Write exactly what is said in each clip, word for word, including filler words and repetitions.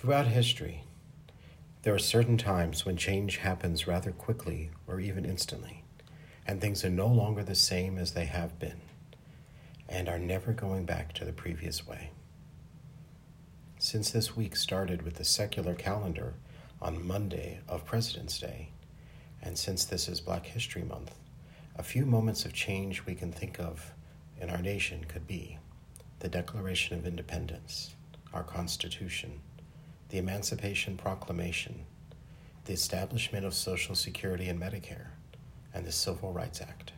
Throughout history, there are certain times when change happens rather quickly or even instantly, and things are no longer the same as they have been, and are never going back to the previous way. Since this week started with the secular calendar on Monday of President's Day, and since this is Black History Month, a few moments of change we can think of in our nation could be the Declaration of Independence, our Constitution, the Emancipation Proclamation, the establishment of Social Security and Medicare, and the Civil Rights Act.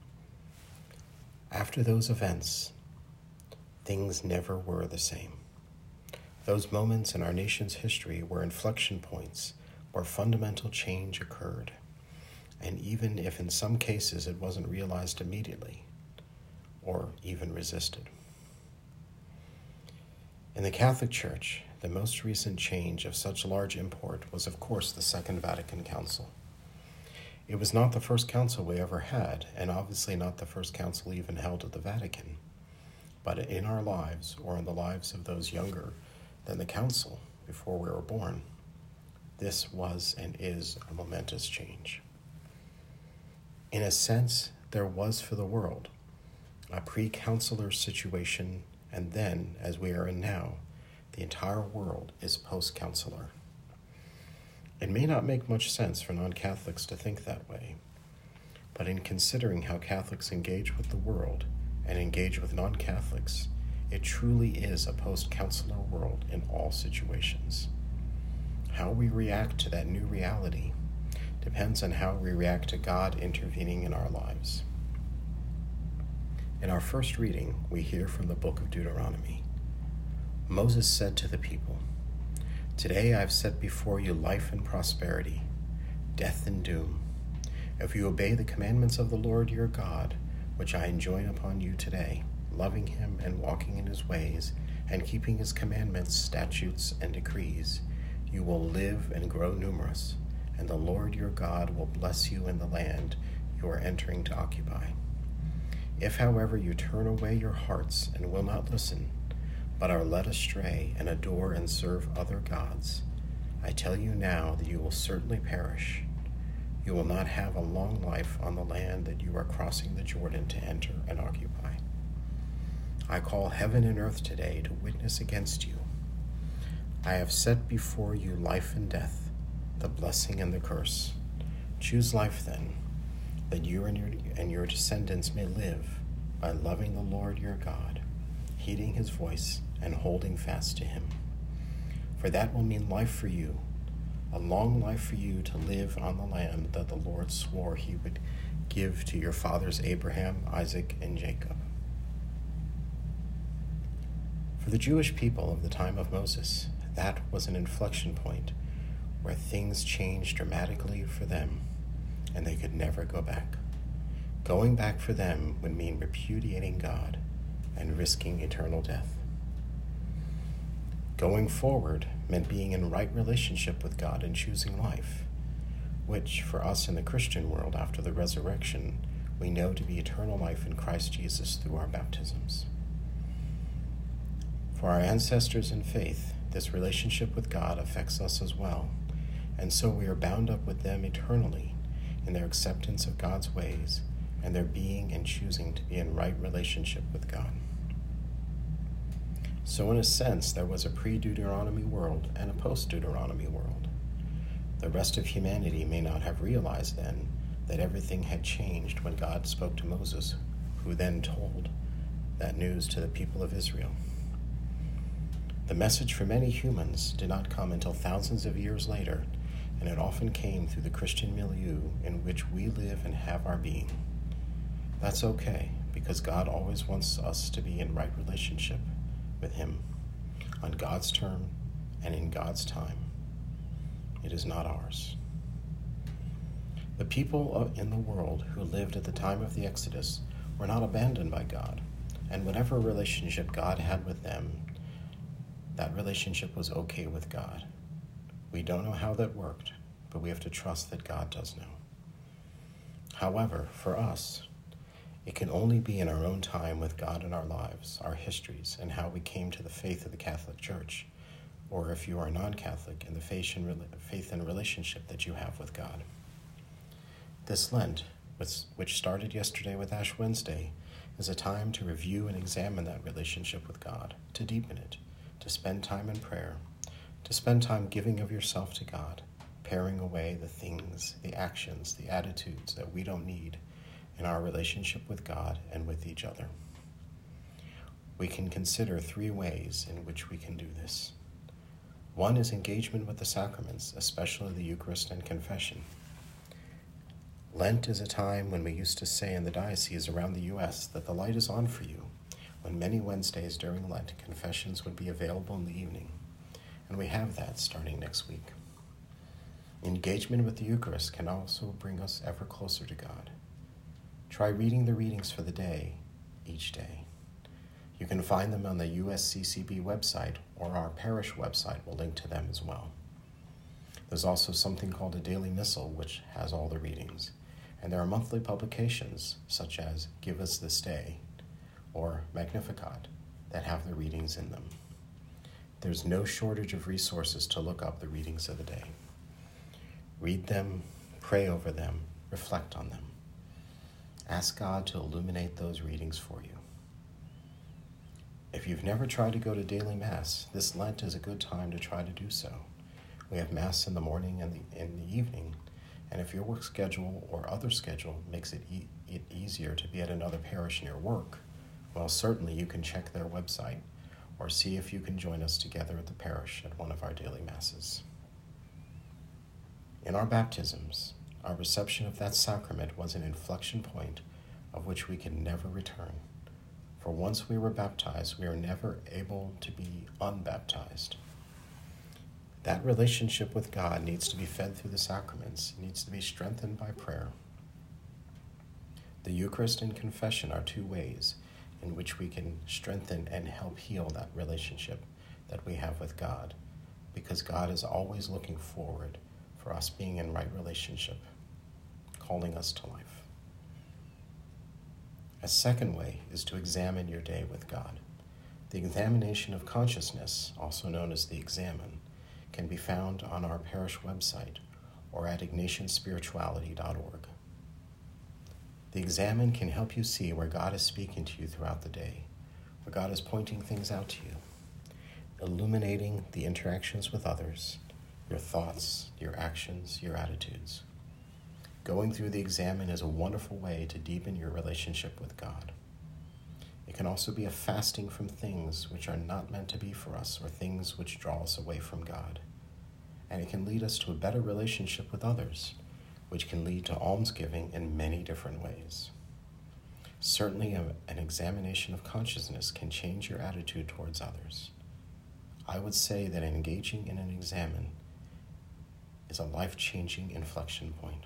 After those events, things never were the same. Those moments in our nation's history were inflection points where fundamental change occurred, and even if in some cases it wasn't realized immediately, or even resisted. In the Catholic Church, the most recent change of such large import was, of course, the Second Vatican Council. It was not the first council we ever had, and obviously not the first council even held at the Vatican. But in our lives, or in the lives of those younger than the council before we were born, this was and is a momentous change. In a sense, there was for the world a pre-councilor situation, and then, as we are in now, the entire world is post-councilor. It may not make much sense for non-Catholics to think that way, but in considering how Catholics engage with the world and engage with non-Catholics, it truly is a post-councilor world in all situations. How we react to that new reality depends on how we react to God intervening in our lives. In our first reading, we hear from the book of Deuteronomy. Moses said to the people, "Today I have set before you life and prosperity, death and doom. If you obey the commandments of the Lord your God, which I enjoin upon you today, loving him and walking in his ways, and keeping his commandments, statutes, and decrees, you will live and grow numerous, and the Lord your God will bless you in the land you are entering to occupy. If, however, you turn away your hearts and will not listen, but are led astray and adore and serve other gods, I tell you now that you will certainly perish. You will not have a long life on the land that you are crossing the Jordan to enter and occupy. I call heaven and earth today to witness against you. I have set before you life and death, the blessing and the curse. Choose life then, that you and your, and your descendants may live by loving the Lord your God, heeding his voice, and holding fast to him. For that will mean life for you, a long life for you to live on the land that the Lord swore he would give to your fathers Abraham, Isaac, and Jacob." For the Jewish people of the time of Moses, that was an inflection point where things changed dramatically for them, and they could never go back. Going back for them would mean repudiating God and risking eternal death. Going forward meant being in right relationship with God and choosing life, which for us in the Christian world after the resurrection, we know to be eternal life in Christ Jesus through our baptisms. For our ancestors in faith, this relationship with God affects us as well, and so we are bound up with them eternally in their acceptance of God's ways and their being and choosing to be in right relationship with God. So in a sense, there was a pre-Deuteronomy world and a post-Deuteronomy world. The rest of humanity may not have realized then that everything had changed when God spoke to Moses, who then told that news to the people of Israel. The message for many humans did not come until thousands of years later, and it often came through the Christian milieu in which we live and have our being. That's okay, because God always wants us to be in right relationship with him, on God's term and in God's time. It is not ours. The people in the world who lived at the time of the Exodus were not abandoned by God, and whatever relationship God had with them, that relationship was okay with God. We don't know how that worked, but we have to trust that God does know. However, for us, it can only be in our own time with God in our lives, our histories, and how we came to the faith of the Catholic Church, or if you are non-Catholic, in the faith and relationship that you have with God. This Lent, which started yesterday with Ash Wednesday, is a time to review and examine that relationship with God, to deepen it, to spend time in prayer, to spend time giving of yourself to God, paring away the things, the actions, the attitudes that we don't need in our relationship with God and with each other. We can consider three ways in which we can do this. One is engagement with the sacraments, especially the Eucharist and confession. Lent is a time when we used to say in the diocese around the U S that the light is on for you, when many Wednesdays during Lent confessions would be available in the evening, and we have that starting next week. Engagement with the Eucharist can also bring us ever closer to God. Try reading the readings for the day each day. You can find them on the U S C C B website, or our parish website will link to them as well. There's also something called a daily missal, which has all the readings. And there are monthly publications, such as Give Us This Day or Magnificat, that have the readings in them. There's no shortage of resources to look up the readings of the day. Read them, pray over them, reflect on them. Ask God to illuminate those readings for you. If you've never tried to go to daily Mass, this Lent is a good time to try to do so. We have Mass in the morning and the, in the evening, and if your work schedule or other schedule makes it, e- it easier to be at another parish near work, well, certainly you can check their website or see if you can join us together at the parish at one of our daily Masses. In our baptisms, our reception of that sacrament was an inflection point of which we can never return. For once we were baptized, we are never able to be unbaptized. That relationship with God needs to be fed through the sacraments. It needs to be strengthened by prayer. The Eucharist and confession are two ways in which we can strengthen and help heal that relationship that we have with God, because God is always looking forward for us being in right relationship, calling us to life. A second way is to examine your day with God. The examination of consciousness, also known as the Examen, can be found on our parish website or at ignatian spirituality dot org. The Examen can help you see where God is speaking to you throughout the day, where God is pointing things out to you, illuminating the interactions with others, your thoughts, your actions, your attitudes. Going through the Examen is a wonderful way to deepen your relationship with God. It can also be a fasting from things which are not meant to be for us or things which draw us away from God. And it can lead us to a better relationship with others, which can lead to almsgiving in many different ways. Certainly, a, an examination of consciousness can change your attitude towards others. I would say that engaging in an Examen is a life-changing inflection point.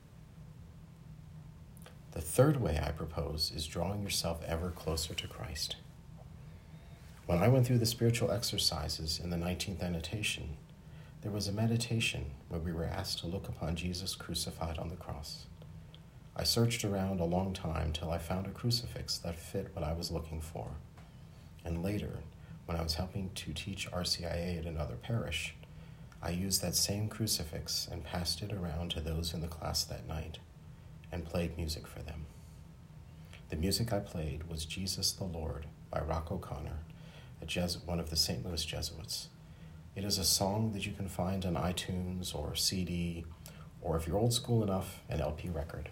The third way I propose is drawing yourself ever closer to Christ. When I went through the spiritual exercises in the nineteenth annotation, there was a meditation where we were asked to look upon Jesus crucified on the cross. I searched around a long time till I found a crucifix that fit what I was looking for. And later, when I was helping to teach R C I A at another parish, I used that same crucifix and passed it around to those in the class that night and played music for them. The music I played was Jesus the Lord by Rock O'Connor, a Jes- one of the Saint Louis Jesuits. It is a song that you can find on iTunes or C D, or if you're old school enough, an L P record.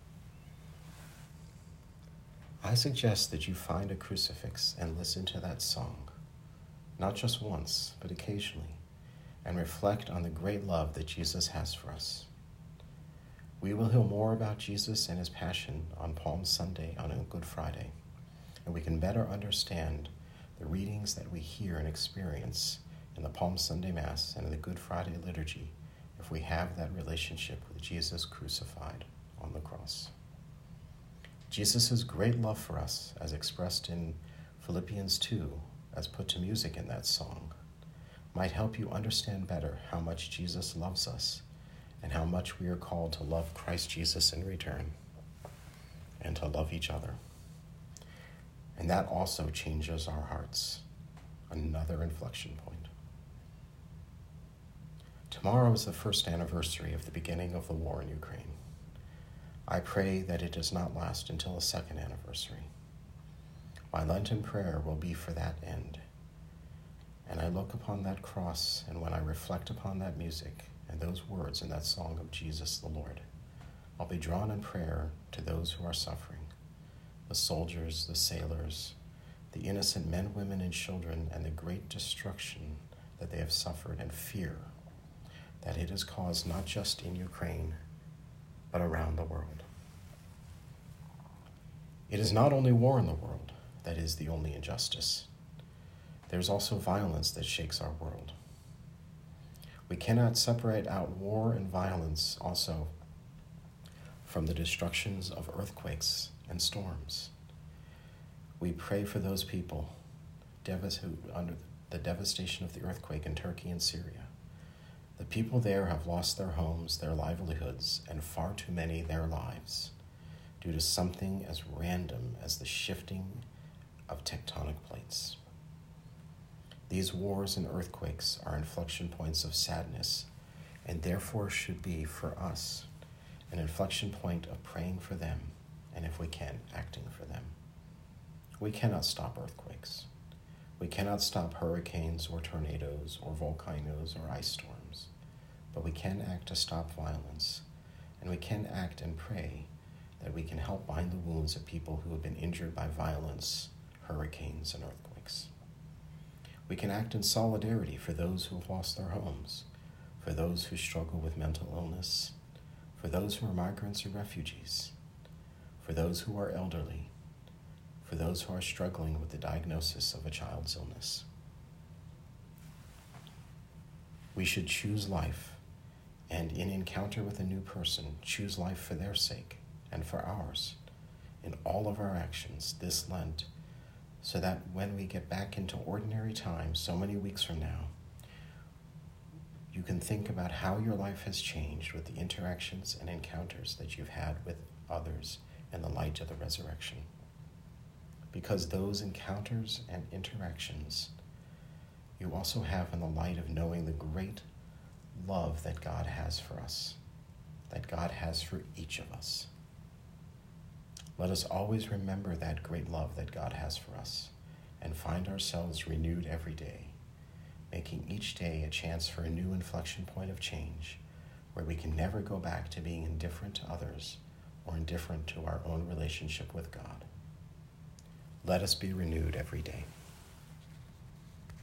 I suggest that you find a crucifix and listen to that song, not just once, but occasionally, and reflect on the great love that Jesus has for us. We will hear more about Jesus and his passion on Palm Sunday on a Good Friday, and we can better understand the readings that we hear and experience in the Palm Sunday Mass and in the Good Friday liturgy if we have that relationship with Jesus crucified on the cross. Jesus' great love for us, as expressed in Philippians two, as put to music in that song, might help you understand better how much Jesus loves us and how much we are called to love Christ Jesus in return and to love each other. And that also changes our hearts, another inflection point. Tomorrow is the first anniversary of the beginning of the war in Ukraine. I pray that it does not last until the second anniversary. My Lenten prayer will be for that end. And I look upon that cross, and when I reflect upon that music and those words in that song of Jesus the Lord, I'll be drawn in prayer to those who are suffering, the soldiers, the sailors, the innocent men, women, and children, and the great destruction that they have suffered, and fear that it has caused not just in Ukraine, but around the world. It is not only war in the world that is the only injustice. There's also violence that shakes our world. We cannot separate out war and violence also from the destructions of earthquakes and storms. We pray for those people who, under the devastation of the earthquake in Turkey and Syria. The people there have lost their homes, their livelihoods, and far too many their lives due to something as random as the shifting of tectonic plates. These wars and earthquakes are inflection points of sadness, and therefore should be, for us, an inflection point of praying for them, and if we can, acting for them. We cannot stop earthquakes. We cannot stop hurricanes or tornadoes or volcanoes or ice storms, but we can act to stop violence, and we can act and pray that we can help bind the wounds of people who have been injured by violence, hurricanes, and earthquakes. We can act in solidarity for those who have lost their homes, for those who struggle with mental illness, for those who are migrants or refugees, for those who are elderly, for those who are struggling with the diagnosis of a child's illness. We should choose life, and in encounter with a new person, choose life for their sake and for ours in all of our actions this Lent, so that when we get back into ordinary time so many weeks from now, you can think about how your life has changed with the interactions and encounters that you've had with others in the light of the resurrection. Because those encounters and interactions you also have in the light of knowing the great love that God has for us, that God has for each of us. Let us always remember that great love that God has for us and find ourselves renewed every day, making each day a chance for a new inflection point of change where we can never go back to being indifferent to others or indifferent to our own relationship with God. Let us be renewed every day.